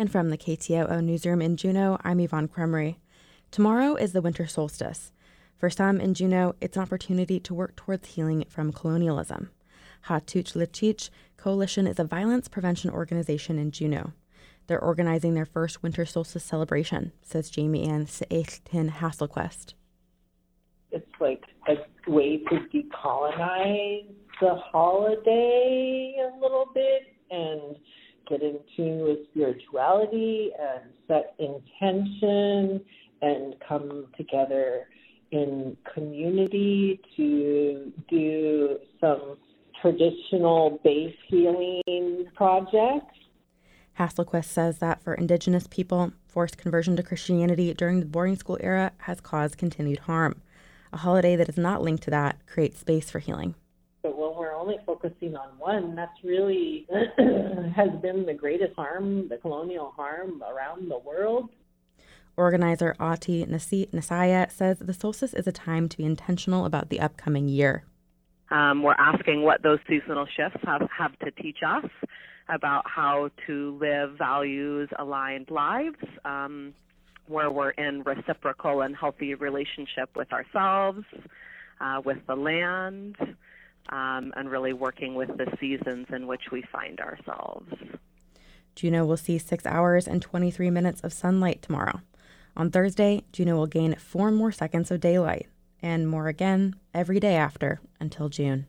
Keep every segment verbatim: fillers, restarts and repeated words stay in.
And from the K T O O newsroom in Juneau, I'm Yvonne Krumry. Tomorrow is the winter solstice. For some in Juneau, it's an opportunity to work towards healing from colonialism. Hatuch Lichich Coalition is a violence prevention organization in Juneau. They're organizing their first winter solstice celebration, says Jamie Ann Seechtin Hasselquist. It's like a way to decolonize the holiday a little bit and get in tune with spirituality and set intention and come together in community to do some traditional base healing projects. Hasselquist says that for Indigenous people, forced conversion to Christianity during the boarding school era has caused continued harm. A holiday that is not linked to that creates space for healing. But when we're only focusing on one, that's really has been the greatest harm, the colonial harm around the world. Organizer Ati Nasaya says the solstice is a time to be intentional about the upcoming year. Um, we're asking what those seasonal shifts have, have to teach us about how to live values-aligned lives, um, where we're in reciprocal and healthy relationship with ourselves, uh, with the land, um, and really working with the seasons in which we find ourselves. Juneau will see six hours and twenty-three minutes of sunlight tomorrow. On Thursday, Juneau will gain four more seconds of daylight, and more again every day after until June.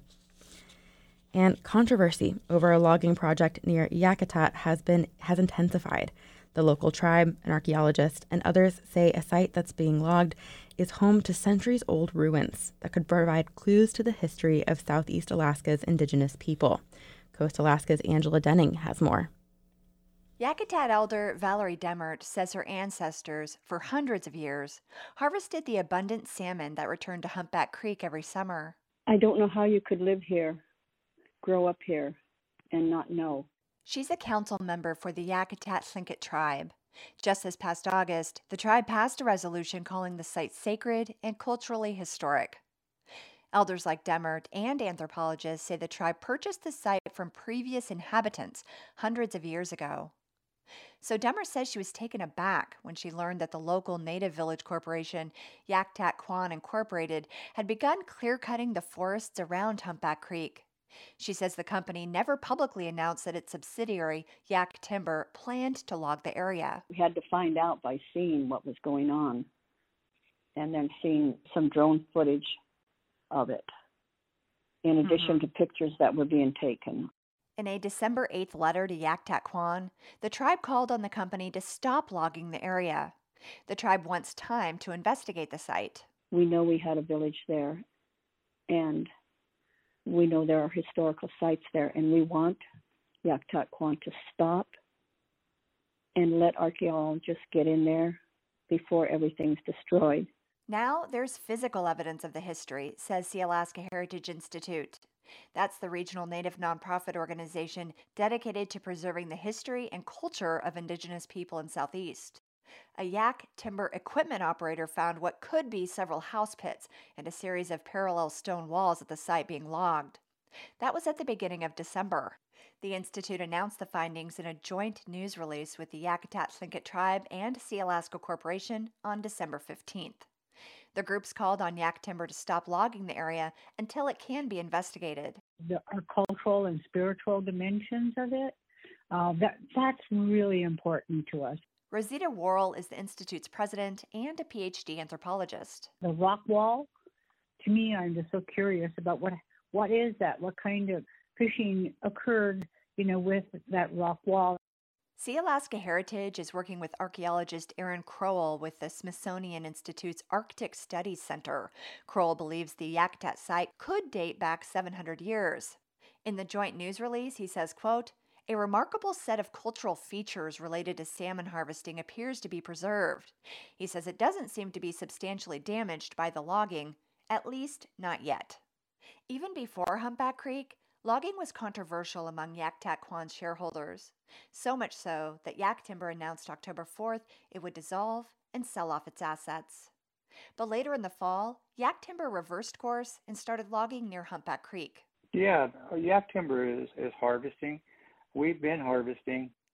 And controversy over a logging project near Yakutat has been has intensified. The local tribe, an archaeologist, and others say a site that's being logged is home to centuries-old ruins that could provide clues to the history of Southeast Alaska's indigenous people. Coast Alaska's Angela Denning has more. Yakutat elder Valerie Demert says her ancestors, for hundreds of years, harvested the abundant salmon that returned to Humpback Creek every summer. I don't know how you could live here, grow up here, and not know. She's a council member for the Yakutat Tlingit tribe. Just this past August, the tribe passed a resolution calling the site sacred and culturally historic. Elders like Demert and anthropologists say the tribe purchased the site from previous inhabitants hundreds of years ago. So Demert says she was taken aback when she learned that the local native village corporation, Yakutat Kwan Incorporated, had begun clear-cutting the forests around Humpback Creek. She says the company never publicly announced that its subsidiary, Yak Timber, planned to log the area. We had to find out by seeing what was going on and then seeing some drone footage of it, in addition mm-hmm. to pictures that were being taken. In a December eighth letter to Yakutat Kwan, the tribe called on the company to stop logging the area. The tribe wants time to investigate the site. We know we had a village there, and we know there are historical sites there, and we want Yakutat Kwan to stop and let archaeologists get in there before everything's destroyed. Now there's physical evidence of the history, says the Alaska Heritage Institute. That's the regional Native nonprofit organization dedicated to preserving the history and culture of Indigenous people in Southeast. A Yak Timber equipment operator found what could be several house pits and a series of parallel stone walls at the site being logged. That was at the beginning of December. The Institute announced the findings in a joint news release with the Yakutat Tlingit Tribe and Sea Alaska Corporation on December fifteenth. The groups called on Yak Timber to stop logging the area until it can be investigated. The, our cultural and spiritual dimensions of it, uh, that that's really important to us. Rosita Worrell is the Institute's president and a P H D anthropologist. The rock wall, to me, I'm just so curious about what what is that? What kind of fishing occurred, you know, with that rock wall? Sea Alaska Heritage is working with archaeologist Aaron Crowell with the Smithsonian Institute's Arctic Studies Center. Crowell believes the Yakutat site could date back seven hundred years. In the joint news release, he says, quote, "A remarkable set of cultural features related to salmon harvesting appears to be preserved." He says it doesn't seem to be substantially damaged by the logging, at least not yet. Even before Humpback Creek, logging was controversial among Yakutat Kwan's shareholders, so much so that Yak Timber announced October fourth it would dissolve and sell off its assets. But later in the fall, Yak Timber reversed course and started logging near Humpback Creek. Yeah, Yak Timber is, is harvesting. We've been harvesting.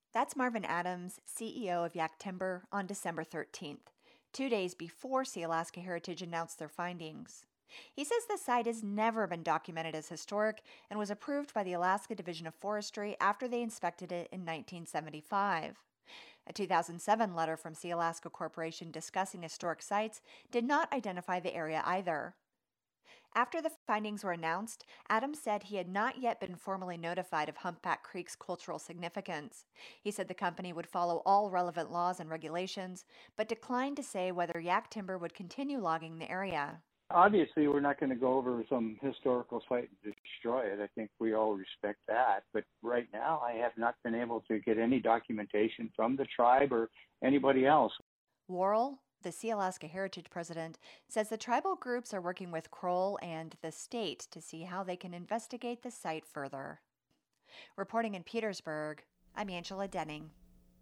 That's Marvin Adams, C E O of Yak Timber, on December thirteenth, two days before Sealaska Heritage announced their findings. He says the site has never been documented as historic and was approved by the Alaska Division of Forestry after they inspected it in nineteen seventy-five. A two thousand seven letter from Sealaska Corporation discussing historic sites did not identify the area either. After the findings were announced, Adams said he had not yet been formally notified of Humpback Creek's cultural significance. He said the company would follow all relevant laws and regulations, but declined to say whether Yak Timber would continue logging the area. Obviously, we're not going to go over some historical site and destroy it. I think we all respect that. But right now, I have not been able to get any documentation from the tribe or anybody else. Worrell, the Sealaska Heritage president, says the tribal groups are working with Kroll and the state to see how they can investigate the site further. Reporting in Petersburg, I'm Angela Denning.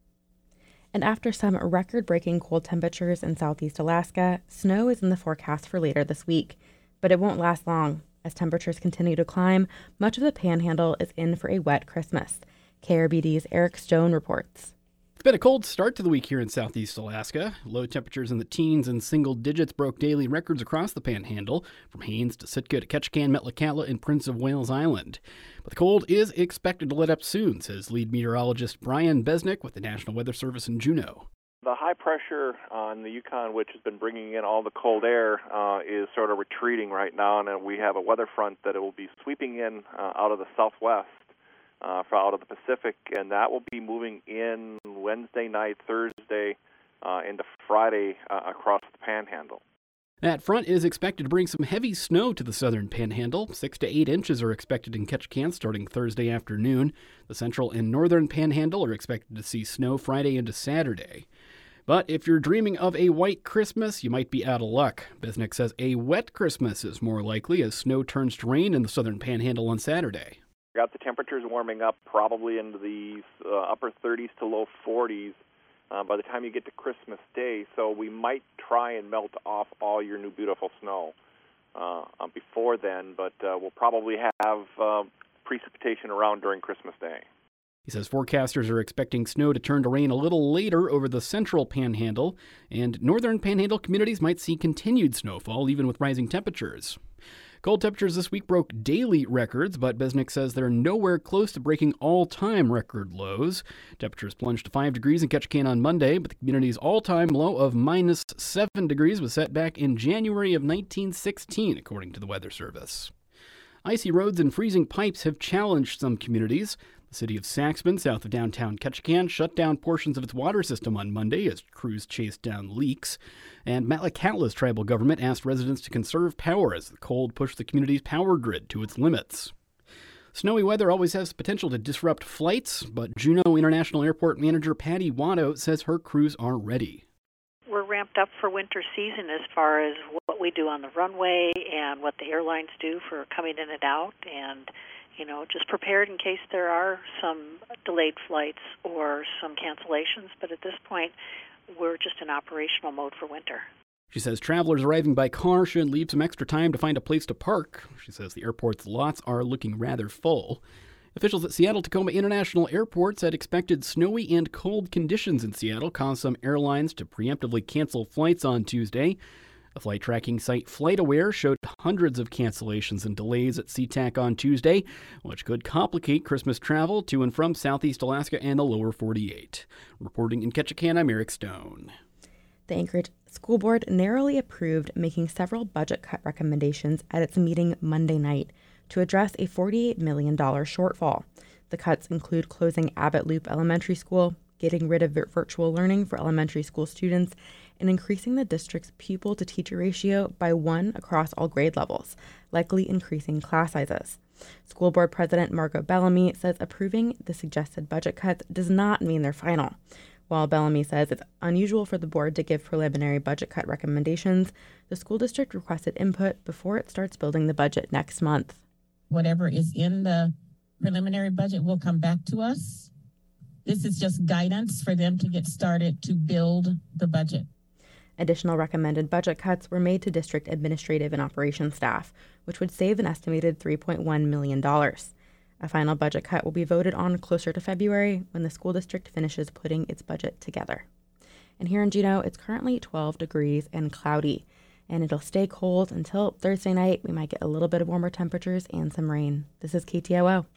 And after some record-breaking cold temperatures in southeast Alaska, snow is in the forecast for later this week. But it won't last long. As temperatures continue to climb, much of the Panhandle is in for a wet Christmas. K R B D's Eric Stone reports. It's been a cold start to the week here in southeast Alaska. Low temperatures in the teens and single digits broke daily records across the Panhandle, from Haines to Sitka to Ketchikan, Metlakatla, and Prince of Wales Island. But the cold is expected to let up soon, says lead meteorologist Brian Besnick with the National Weather Service in Juneau. The high pressure on the Yukon, which has been bringing in all the cold air, uh, is sort of retreating right now, and we have a weather front that it will be sweeping in uh, out of the southwest. Uh, out of the Pacific, and that will be moving in Wednesday night, Thursday, uh, into Friday uh, across the Panhandle. That front is expected to bring some heavy snow to the southern Panhandle. Six to eight inches are expected in Ketchikan starting Thursday afternoon. The central and northern Panhandle are expected to see snow Friday into Saturday. But if you're dreaming of a white Christmas, you might be out of luck. Besnick says a wet Christmas is more likely as snow turns to rain in the southern Panhandle on Saturday. Got the temperatures warming up probably into the uh, upper thirties to low forties uh, by the time you get to Christmas Day, so we might try and melt off all your new beautiful snow uh, uh, before then, but uh, we'll probably have uh, precipitation around during Christmas Day. He says forecasters are expecting snow to turn to rain a little later over the central Panhandle, and northern Panhandle communities might see continued snowfall even with rising temperatures. Cold temperatures this week broke daily records, but Besnick says they're nowhere close to breaking all-time record lows. Temperatures plunged to five degrees in Ketchikan on Monday, but the community's all-time low of minus seven degrees was set back in January of nineteen sixteen, according to the Weather Service. Icy roads and freezing pipes have challenged some communities. The city of Saxman, south of downtown Ketchikan, shut down portions of its water system on Monday as crews chased down leaks. And Metlakatla's tribal government asked residents to conserve power as the cold pushed the community's power grid to its limits. Snowy weather always has the potential to disrupt flights, but Juneau International Airport manager Patty Watto says her crews are ready. We're ramped up for winter season as far as what we do on the runway and what the airlines do for coming in and out, and you know, just prepared in case there are some delayed flights or some cancellations. But at this point, we're just in operational mode for winter. She says travelers arriving by car should leave some extra time to find a place to park. She says the airport's lots are looking rather full. Officials at Seattle-Tacoma International Airport said expected snowy and cold conditions in Seattle caused some airlines to preemptively cancel flights on Tuesday. The flight tracking site FlightAware showed hundreds of cancellations and delays at SeaTac on Tuesday, which could complicate Christmas travel to and from Southeast Alaska and the lower forty-eight. Reporting in Ketchikan, I'm Eric Stone. The Anchorage School Board narrowly approved making several budget cut recommendations at its meeting Monday night to address a forty-eight million dollars shortfall. The cuts include closing Abbott Loop Elementary School, getting rid of virtual learning for elementary school students, and increasing the district's pupil-to-teacher ratio by one across all grade levels, likely increasing class sizes. School Board President Margot Bellamy says approving the suggested budget cuts does not mean they're final. While Bellamy says it's unusual for the board to give preliminary budget cut recommendations, the school district requested input before it starts building the budget next month. Whatever is in the preliminary budget will come back to us. This is just guidance for them to get started to build the budget. Additional recommended budget cuts were made to district administrative and operations staff, which would save an estimated three point one million dollars. A final budget cut will be voted on closer to February when the school district finishes putting its budget together. And here in Juneau, it's currently twelve degrees and cloudy, and it'll stay cold until Thursday night. We might get a little bit of warmer temperatures and some rain. This is K T O O.